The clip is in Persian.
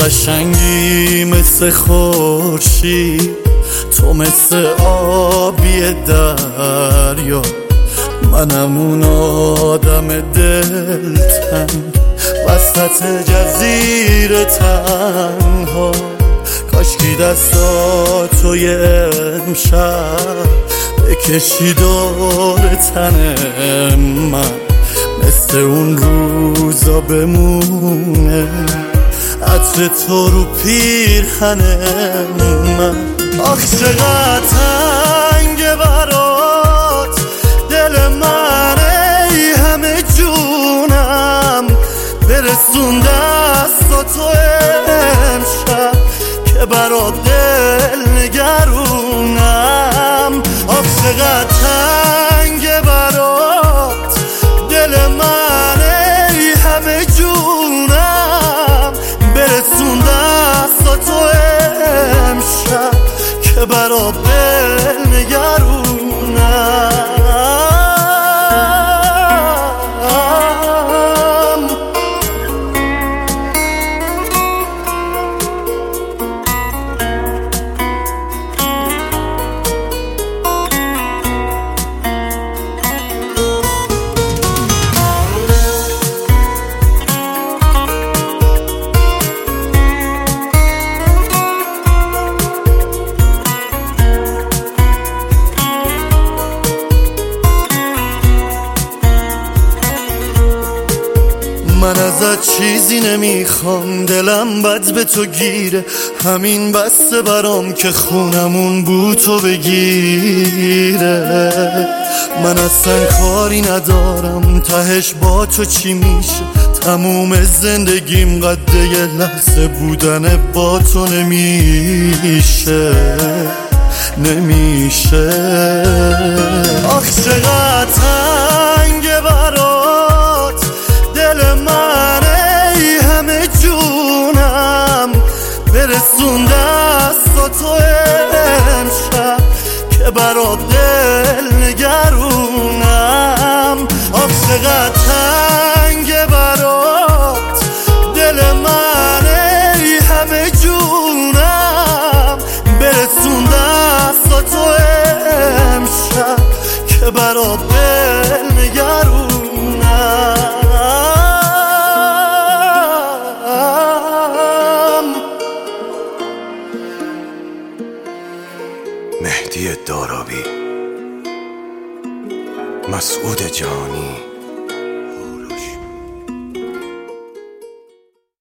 قشنگی مثل خورشید، تو مثل آبی دریا، منم اون آدم دلتنگ وسط جزیره تنها. کاشکی دستاتو یه امشب بکشی دور تن من، مثل اون روزا بمونه عطر تو رو پیرهن من. آخ چقدر تنگه برات دل من، ای همه جونم برسون دستاتو امشب که برات دل نگرونم. آخ چقدر تنگه برات دل من، ای همه جونم برسون دستاتو امشب که برات دل نگرونم. من ازت چیزی نمیخوام، دلم بد به تو گیره، همین بسته برام که خونمون بو تو بگیره. من اصلا کاری ندارم تهش با تو چی میشه، تموم زندگیم قد یه لحظه بودن با تو نمیشه. آخ چقدر تنگه برات دل من، ای همه جونم برسون دستاتو امشب که برات دل نگرونم. آخ چقدر تنگه برات دل من، ای همه جونم برسون دستاتو امشب که برات دل نگرونم. مهدی دارابی، مسعود جانی.